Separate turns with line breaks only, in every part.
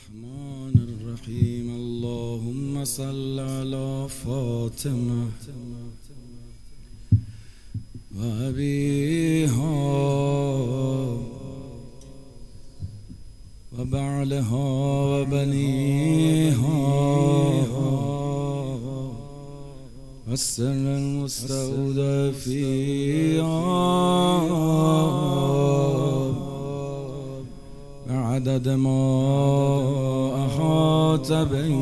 الرحمن الرحيم اللهم صل على فاطمة وأبيها وبعلها وبنيها والسر المستودع فيها بعدد ما أحاط به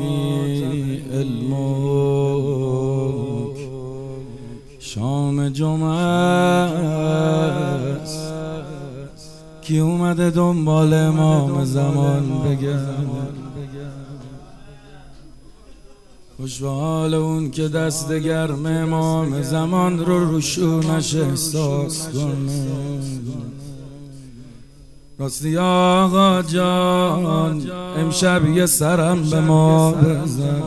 علمك. شام جمعه است کی اومده دنبال امام زمان بگرد. خوش به حال اون که دست گرم امام زمان رو شونش احساس کنه. راستی آقا جان امشب یه سرم به ما بزن.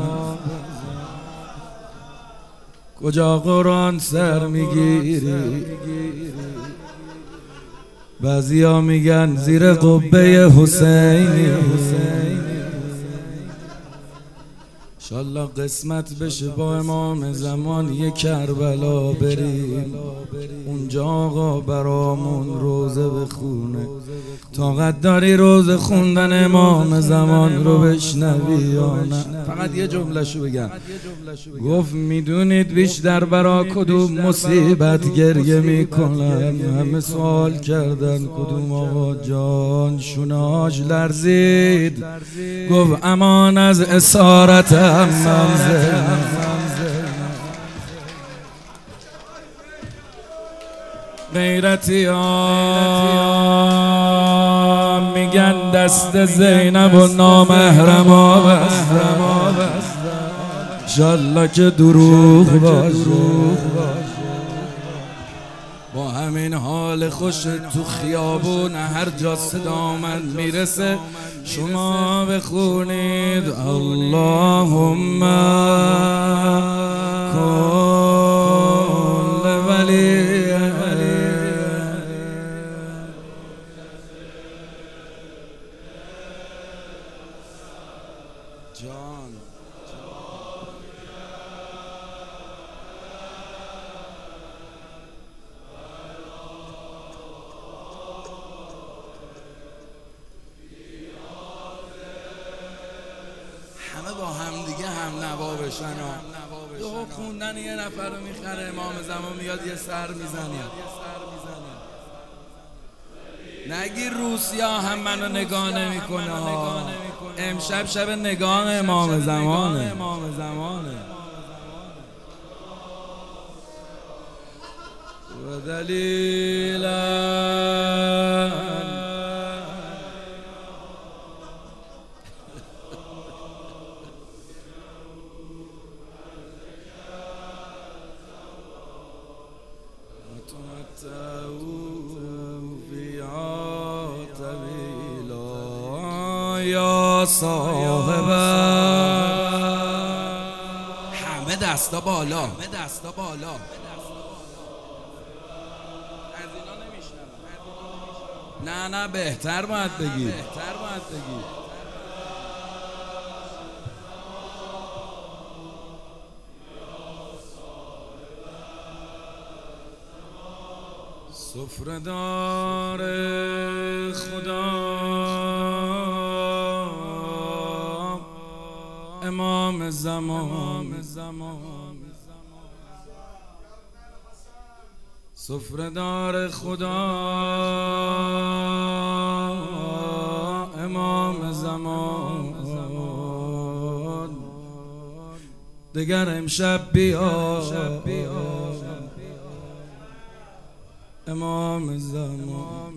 کجا قرآن سر میگیری؟ بعضیا میگن زیر قبه حسینی. انشالله قسمت بشه با امام زمان یه کربلا بریم اونجا آقا برامون روزه بخونه. طاقت داری روزه خوندن امام زمان رو بشنوی یا نه؟ فقط یه جمله شو بگم. گفت میدونید بیشتر برا کدوم مصیبت گریه میکنن؟ همه سوال کردن کدوم آقا جان؟ شونه‌هاش لرزید گفت امان از اسارت منزل. غیرتی ها میگن دست زینب و نامحرم ها بستن. انشالله که دروغ باشه. با همین حال خوش تو خیابون هر جا صدا من میرسه شما بخونید اللهم کل ولی جان. همه با هم دیگه هم نوا بشن. یهو خوندن یه نفر رو میخره امام زمان میاد یه سر میزنه. نگی روسیا هم منو نگاه نمیکنه ها. امشب شب نگاه امام زمانه. و دلیلا یا صاحب همه دستا بالا. نه بهتر باید بگی. سفره‌دار خدا امام زمان. سفره‌دار خدا امام زمان. دگر امشب بیا امام زمان.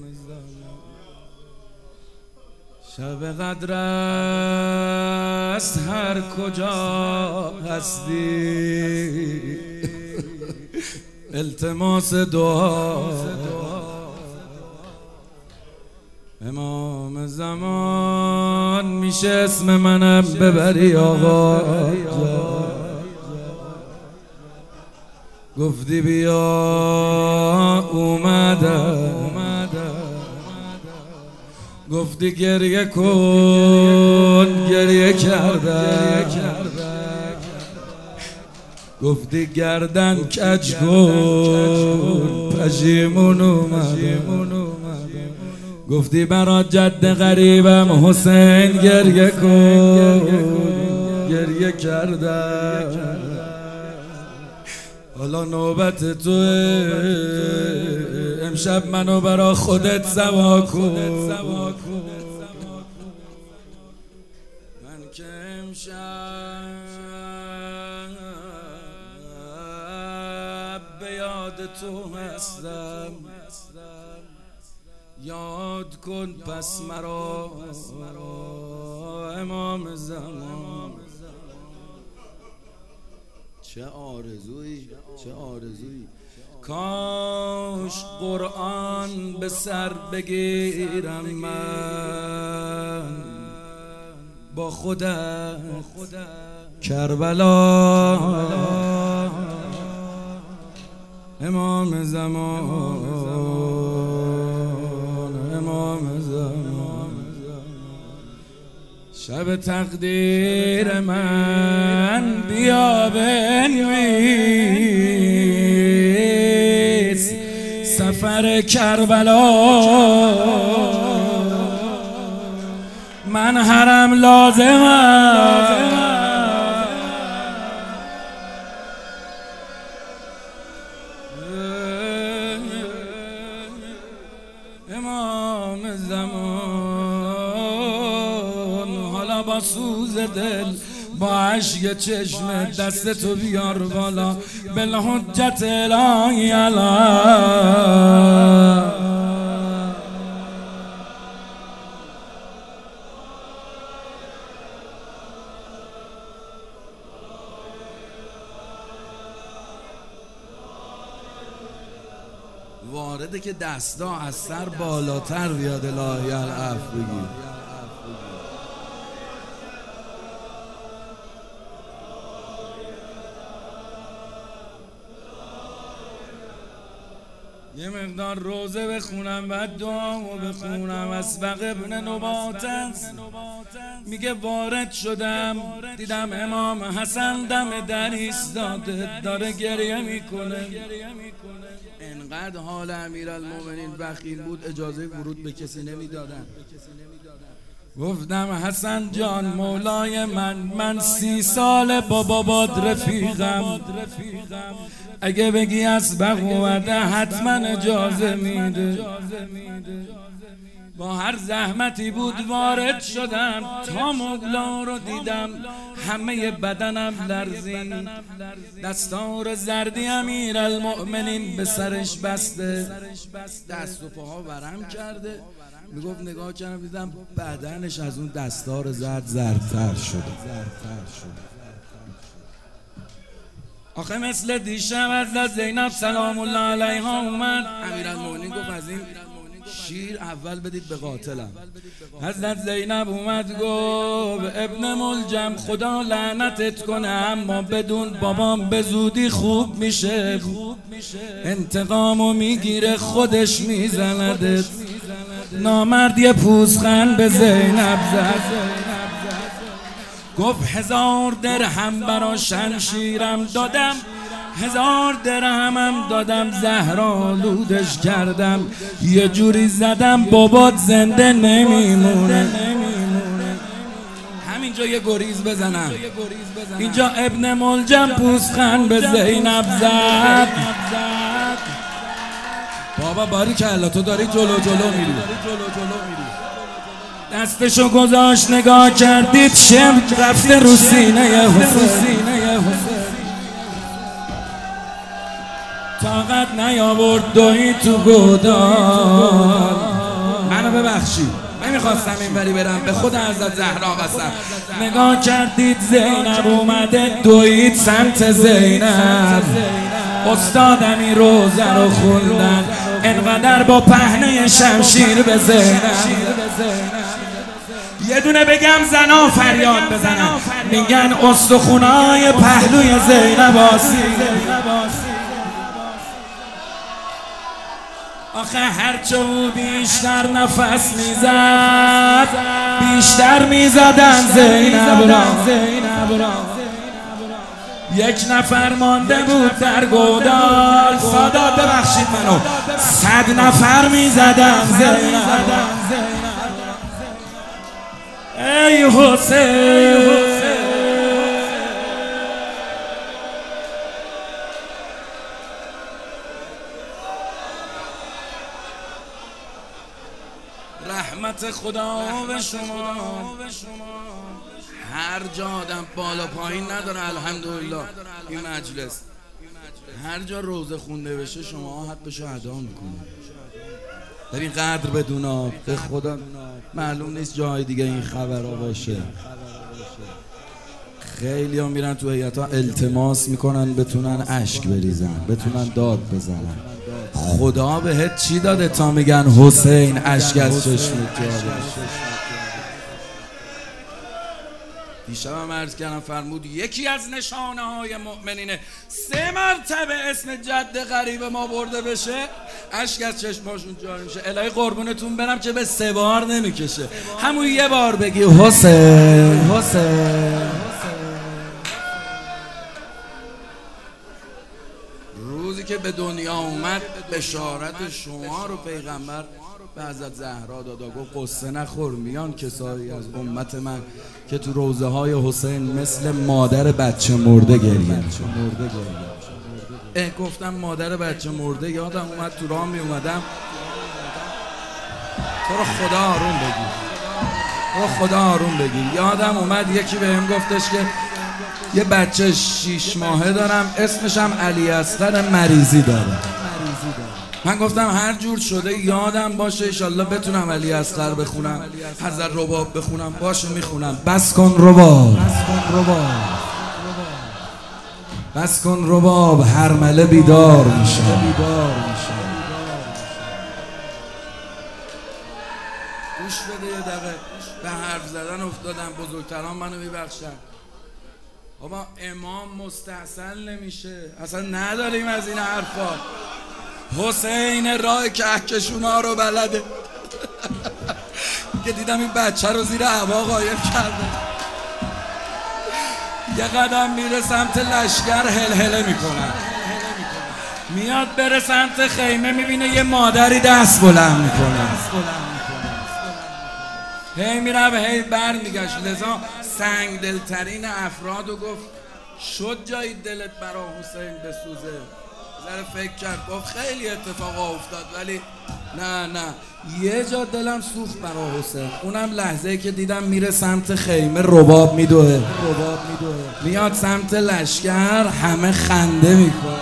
شب قدر است هر کجا هستی التماس دعا. امام زمان میشه اسم منم ببری آقا. گفتی بیا اومدم. گفتی گریه کن گریه کردم، گفتی گردن کج کن پشیمون اومدم، گفتی برات جد غریبم حسین گریه کن، گریه کردم. حالا نوبت توه، امشب منو برا خودت سوا کن. من که امشب به یاد تو هستم، یاد کن پس مرا امام زمان. چه آرزویی، چه آرزویی. کاش قرآن به سر بگیرم من با خودت کربلا، امام زمان، امام زمان. شب تقدیر من بیا بنویس سفر کربلا، من حرم لازمم امام زمان. حالا با سوز دل با عشق چشم دست تو بیار بالا، بالحجت الهی علا. وارده که دستا از سر بالاتر بیاد الهی العفو بگیر. یه مقدار روزه بخونم و دعامو بخونم. اسبق ابن نباتس میگه وارد شدم دیدم امام حسن دم در ایستاده داره گریه میکنه. انقدر حال امیرالمومنین وخیم بود اجازه ورود به کسی نمیدادن. گفتم حسن جان مولای من 30 سال با بابات رفیقم، اگه بگی اسبق اومده حتما اجازه میده. با هر زحمتی بود وارد شدم، تا مولا رو دیدم همه بدنم لرزید. دستار زردی امیرالمؤمنین به سرش بسته، دست و پاها ورم کرده. میگفت نگاه کردم دیدم بدنش از اون دستار زرد زردتر شده. آخه مثل دیشب حضرت زینب سلام الله علیها اومد، امیرالمؤمنین گفت از این شیر اول بدید به قاتلم. حضرت زینب اومد گفت ابن ملجم خدا لعنتت کنه، اما بدون بابام به زودی خوب میشه، انتقامو میگیره خودش میزندت. نامرد یه پوزخند به زینب زد، گفت 1000 درهم برا شمشیرم دادم، 1000 درهمم دادم زهرآلودش کردم، یه جوری زدم بابات زنده نمیمونه. همینجا یه گریز بزنم. اینجا ابن ملجم پوزخند به زینب زد. بابا باریکلا تو داری جلو میری. دستشو گذاشت نگاه کردید شم رفته رو سینه حسین. طاقت نیاورد دوی تو گودال. منو ببخشید نمیخواستم اینوری برم، به خود حضرت زهرا قسم. نگاه کردید زینب اومده دوید سمت زینب. استادم این روزه رو خوندن انقدر با پهنه شمشیر به زینب. یه دونه بگم زنا فریاد بزنن، میگن استخونای پهلوی زینب آسیده. آخه هرچه او بیشتر نفس میزد بیشتر میزدن زینب را. یک نفر مانده بود در گودال، سادات ببخشید منو، 100 نفر میزدن زینب را. ای حسین رحمت خدا به شما. هر جا آدم بالا پایین نداره الحمدلله این مجلس، هر جا روزه خونده بشه شما حقشو ادا میکنه. ببین قدر بدونا، به خدا معلوم نیست جای دیگه این خبرها باشه. خیلی ها میرن تو هیئت‌ها التماس میکنن بتونن اشک بریزن، بتونن داد بزنن. خدا بهت چی داده تا میگن حسین اشک از چشمت جاری؟ دیشبم عرض کردم فرمود یکی از نشانه های مؤمنینه 3 مرتبه اسم جد غریب ما برده بشه اشک از چشماشون جاری میشه. الهی قربونتون برم که به 3 بار نمیکشه، همون 1 بار بگی حسین حسین. روزی که به دنیا اومد بشارت شما رو پیغمبر به حضرت زهرا دادا، گفت قصه نخور، میان کسایی از امت من که تو روزه های حسین مثل مادر بچه مرده گریه. گفتم مادر بچه مرده، یادم اومد تو راه می اومدم، تو رو خدا آروم بگیر، تو رو خدا آروم بگیر. یادم اومد یکی بهم گفتش که یه بچه 6 ماهه دارم اسمشم علی اصغر مریضی داره. من گفتم هر جور شده یادم باشه انشالله بتونم علی اصغر بخونم، حضرت رباب بخونم. باشه میخونم. بس کن رباب، بس کن رباب، هرمله بیدار میشه. گوش بده یه دقیقه، به حرف زدن افتادم، بزرگتران منو میبخشن. بابا امام مستحسن نمیشه، اصلا نداریم از این حرفا. حسین راه کهکشونا رو بلده. که دیدم این بچه رو زیر هوا قایم کرده، یه قدم میره سمت لشگر هلهله میکنن، میاد بره سمت خیمه میبینه یه مادری دست بلند میکنه، هی میره هی بر میگشت. لذا سنگ دلترین افرادو گفت شد جایی دلت برا حسین بسوزه؟ ذره فکر کرد، گفت خیلی اتفاقا افتاد ولی نه یه جا دلم سوخت برا حسین، اونم لحظه‌ای که دیدم میره سمت خیمه رباب میدوه، میاد سمت لشگر، همه خنده میکنه.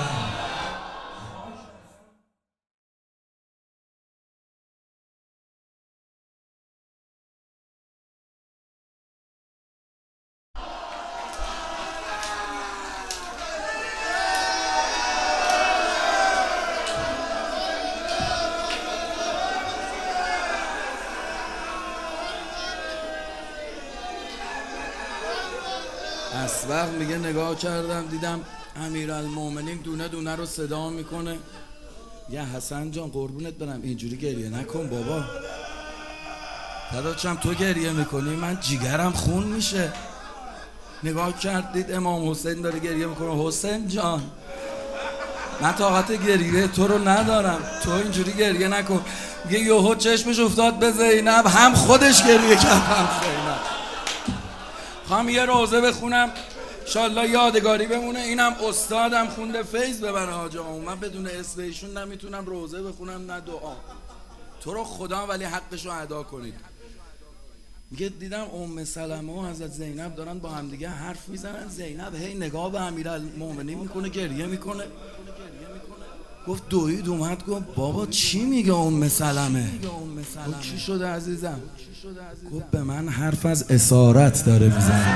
اسبق میگه نگاه کردم دیدم امیرالمومنین دونه دونه رو صدا میکنه. یه حسن جان قربونت برم اینجوری گریه نکن بابا، داداشم تو گریه میکنی من جیگرم خون میشه. نگاه کردید امام حسین داره گریه میکنه. حسین جان من طاقت گریه تو رو ندارم، تو اینجوری گریه نکن. میگه یهو چشمش افتاد به زینب، هم خودش گریه کرد هم زینب. خواهم یه روزه بخونم انشالله یادگاری بمونه. اینم استادم خونده فیض ببره حاج آقا، من بدون اسم ایشون نمیتونم روزه بخونم نه دعا. تو رو خدا ولی حقشو ادا کنید. میگه دیدم ام سلمه و حضرت زینب دارن با هم دیگه حرف میزنن، زینب هی نگاه به امیرالمومنین میکنه گریه میکنه. گفت دوید اومد گفت بابا چی میگه ام سلمه؟ گفت چی شده عزیزم؟ گفت به من حرف از اسارت داره میزنه.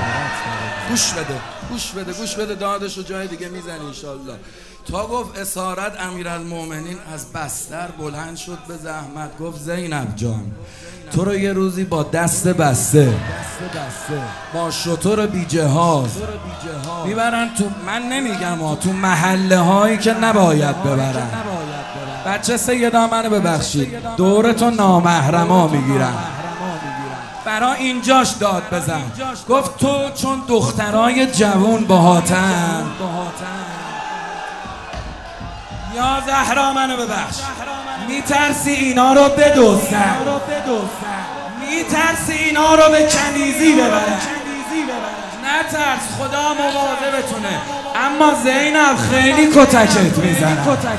گوش بده دادشو جای دیگه میزنه انشالله. تا گفت اسارت امیرالمومنین از بستر بلند شد به زحمت، گفت زینب جان تو رو یه روزی با دست بسته با شتر بی جهاز میبرن تو، من نمیگم تو محله هایی که نباید ببرن، بچه سیدا منو ببخشید، دورتو نامحرما میگیرم، برا اینجاش داد بزن. گفت تو چون دخترای جوون باهاتن. یا زهرا منو ببخش، میترسی اینا رو بدوزن، میترسی اینا رو به کنیزی ببرن. نترس، خدا مواظبتونه. اما زینب خیلی کتکت میزنه.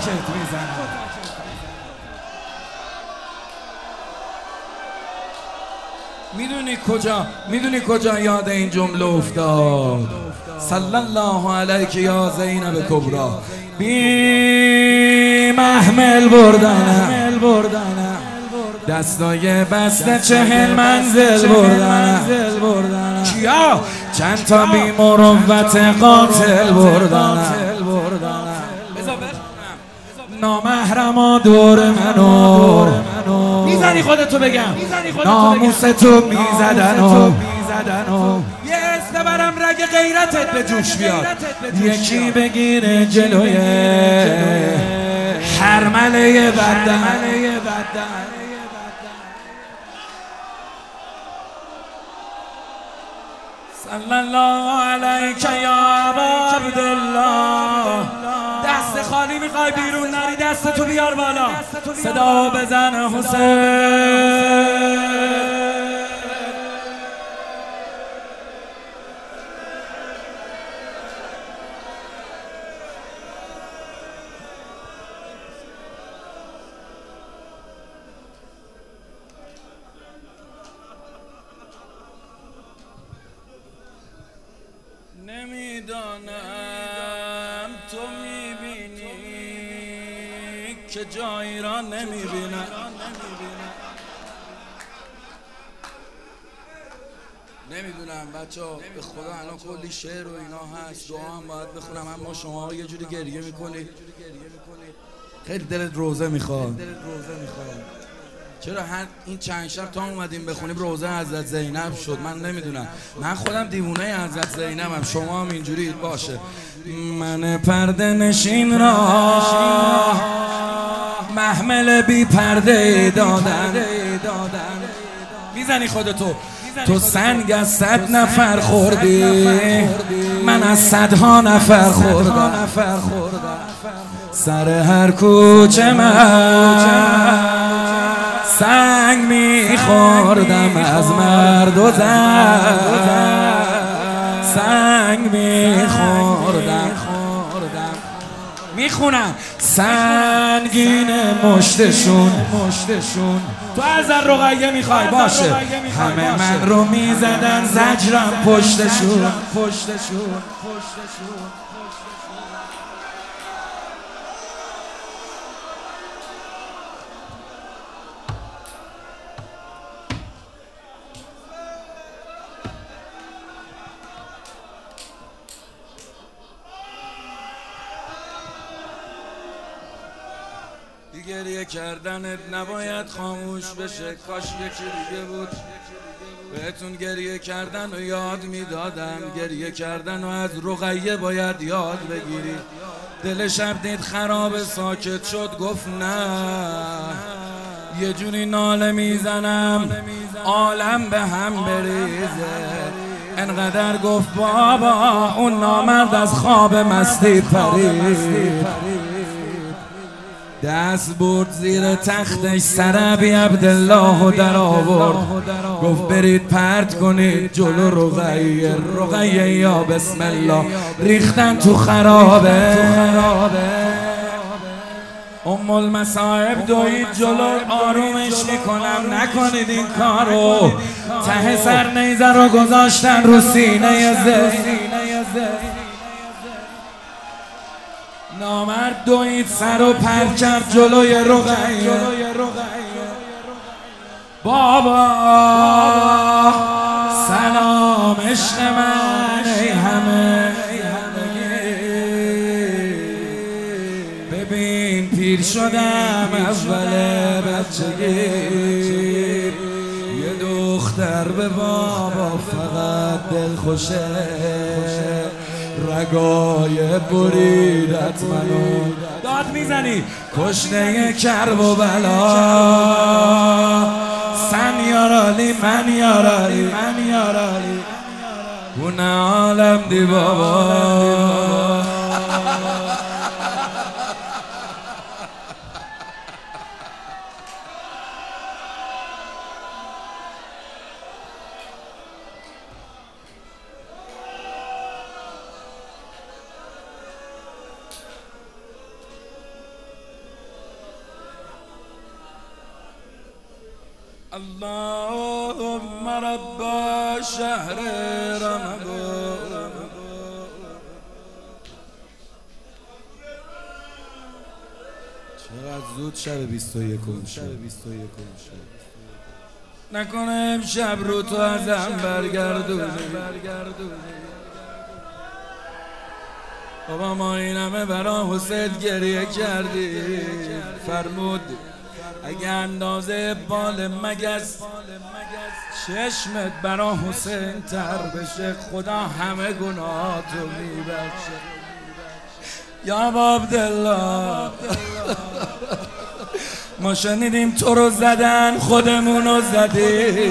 میدونی کجا یاد این جمله افتاد؟ صلی الله علیک یا زینب کبرا. بی محمل بردنم، دستای بسته 40 منزل بردنم. کیا؟ چند تا بی مروت قاتل بردنم. نامحرما دور منو میزنی، خودتو بگم ناموستو میزدن یه استه برم رگ غیرتت به جوش بیاد. یکی بگیره جلوی حرمله بدن. صلی الله علیک یا ابا عبدالله. دست خالی میخوای بیرون نری، دستتو بیار بالا، صدا بزن حسین. نمیدانم تو میبینی که جایی را نمیبینم. نمیدونم بچه‌ها، به خدا الان کلی شعر و اینا هست، دعا هم باید بخونم، اما شما یه جوری گریه میکنید، خیلی دلت روزه میخواد. چرا هر این چند شب تا اومدیم بخونیم روزه حضرت زینب شد؟ من نمیدونم، من خودم دیوونه حضرت زینبم، شما هم اینجورید. باشه. من پرده نشین را محمل بی پرده دادن. میزنی خودتو، تو سنگ از 100 نفر خوردی، من از 100 نفر خوردم. سر هر کوچه من سنگ میخوردم، از مرد و زن سنگ میخوردم. میخونم سنگین مشتشون. تو از رقیه میخوای؟ باشه. همه من رو میزدن زجرم پشتشون. گریه کردنت نباید خاموش بشه، کاش یکی دیگه بود بهتون گریه کردن و یاد میدادم. گریه کردن و از رقیه باید یاد بگیری. دل شب دید خراب ساکت شد، گفت نه، یه جوری ناله میزنم عالم به هم بریزه. انقدر گفت بابا اون نامرد از خواب مستی پرید. دست برد زیر تختش سر ابی عبدالله و در آورد، گفت برید پرت کنید جلو رقیه یا بسم الله. ریختن تو خرابه. ام المصائب دوید جلو، آرومش میکنم نکنید این کارو. ته سر نیزه رو گذاشتن رو سینه زینب. نامرد دوید سر و پر کرد جلوی رقیه. بابا سلام عشق من ای همه، ببین پیر شدم اول بچگی. یه دختر به بابا فقط دل خوشه، رگای بریدت منو داد میزنی کشنه کرب و بلا سن یارالی من یارالی من یارالی بونه عالم دی بابا اللهم رب شهر رمضان چقدر زود شب 21 شد نکنه امشب رو تو ازم برگردونی بابا ما این همه برا حسین گریه کردی فرمود اگه اندازه بال مگس چشمت برا حسین تر بشه خدا همه گناهاتو میبخشه یا عبدالله ما شنیدیم تو رو زدن خودمونو زدی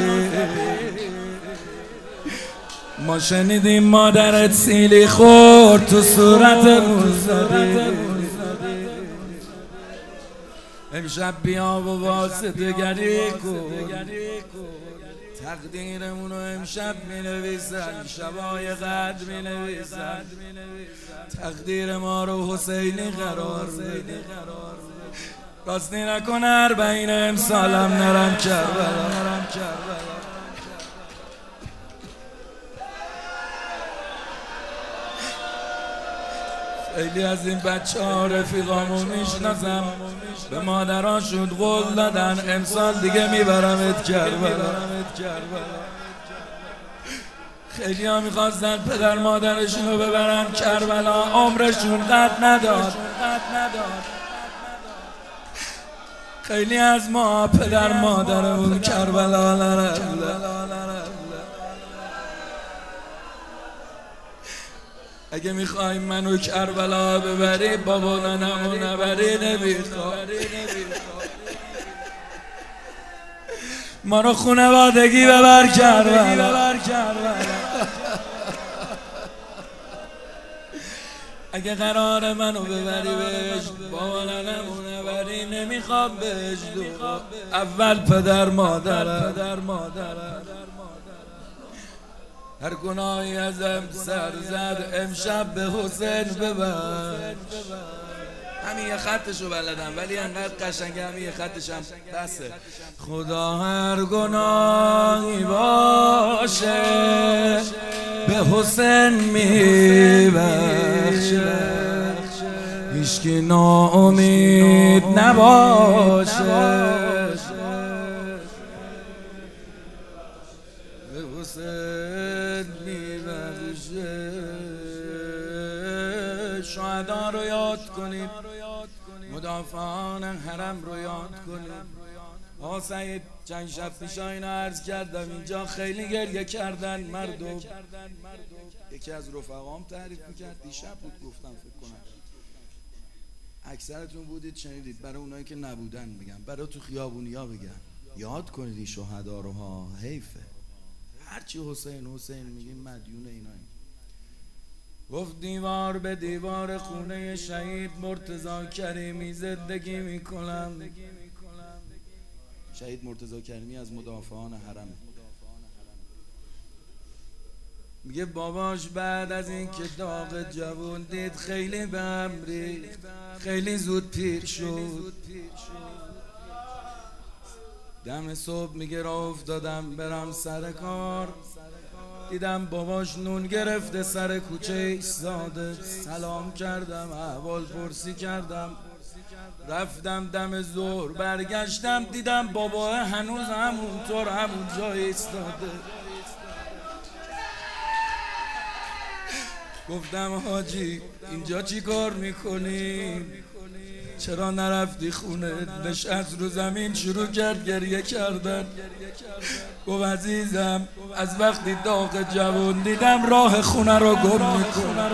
ما شنیدیم مادرت سیلی خورد تو صورتمون زدی امشب بیا و واسطه گری کن تقدیرمونو امشب می نویسن شبای قدر می نویسن تقدیر ما رو حسینی قرار بده راستی نکن 40 امسالم نرم کربلا خیلی از این بچه ها رفیقامو میشناسم به مادراشون قول دادن امسال دیگه میبرمت کربلا خیلی ها میخواستن پدر مادرشونو ببرن کربلا عمرشون قد نداد خیلی از ما پدر مادرمون کربلا نرفتن اگه میخوای منو کربلا ببری بابا ننمو نبری نمیخوای ما رو خونوادگی ببر کربلا اگه قرار منو ببری بهش بابا ننمو نبری نمیخوام بهش اول پدر مادرم هر گناهی ازم سر زد امشب به حسین ببر همین یه خطشو بلدم ولی انقدر قشنگه همین یه خطشم بسه خدا هر گناهی باشه به حسین میبخشه هیچکی ناامید نباشه به حسین میبخشه شهدا رو یاد کنید مدافعان حرم رو یاد کنید آقا سعید چند شب پیش اینو عرض کردم اینجا خیلی گریه کردن مردم یکی از رفقام تعریف میکرد دیشب بود گفتم فکر کنم اکثرتون بودید شنیدید برای اونایی که نبودن میگم برای تو خیابونیا بگم یاد کنید این شهدا رو ها حیفه هرچی حسین میگیم مدیون اینایی گفت دیوار به دیوار خونه شهید مرتضی کریمی زندگی میکنم شهید مرتضی کریمی از مدافعان حرم میگه باباش بعد از این که داغ جوون دید خیلی به هم ریخت خیلی زود پیر شد دم صبح میگه راه افتادم برم سر کار دیدم باباش نون گرفته سر کوچه ایستاده سلام کردم احوال پرسی کردم رفتم دم ظهر برگشتم دیدم بابا هنوز همونطور همون جای ایستاده گفتم حاجی اینجا چی کار میکنی؟ چرا نرفتی خونه؟ نشست رو زمین شروع کرد گریه کردن. گفت عزیزم از وقتی داغ جوون دیدم راه خونه رو گم میکنم.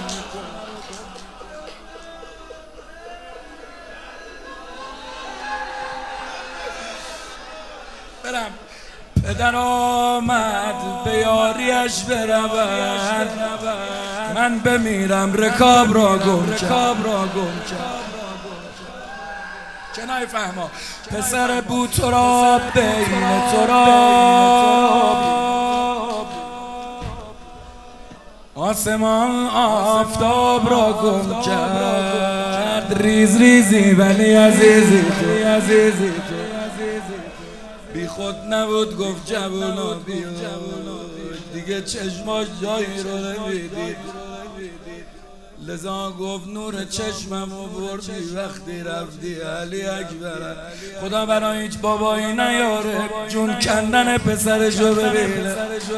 برم پدر آمد به یاریش برود، من بمیرم رکاب را گم کرد. کنای فهما پسر بو تراب بین تراب، آسمان آفتاب را گم کرد. ریز ریزی ولی عزیزی تو بی خود نبود گفت جوونا بیا، دیگه چشماش جایی رو نمیدید، لذا گفت نور چشممو بردی وقتی رفتی علی اکبر. خدا برای هیچ بابایی نیاره جون کندن پسرشو ببینه.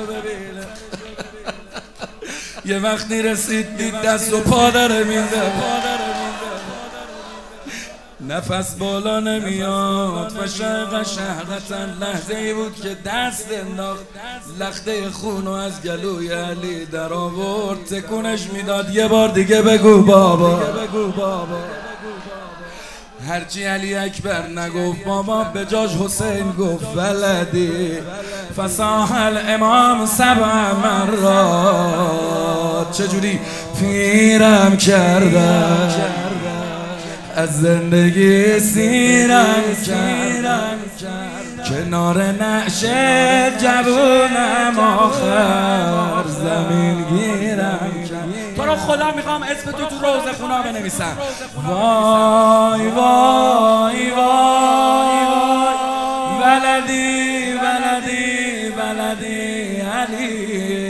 یه وقتی رسید دید دست و پا داره میزه، نفس بالا نمیاد. فشق شهرتن لحظه ای بود که دست انداخت لخته خونو از گلوی علی در آورد، تکونش میداد یه بار دیگه بگو بابا. هرچی علی اکبر نگفت بابا به جاش حسین گفت ولدی. فصاح الامام 7 مرات، چجوری پیرم کردن از زندگی سیرم کرد، کنار نعش جوونم آخر زمین گیرم کرد. تو رو خدا میخوام اسم تو روزه خونا بنویسم. وای وای وای ولدی ولدی ولدی علی.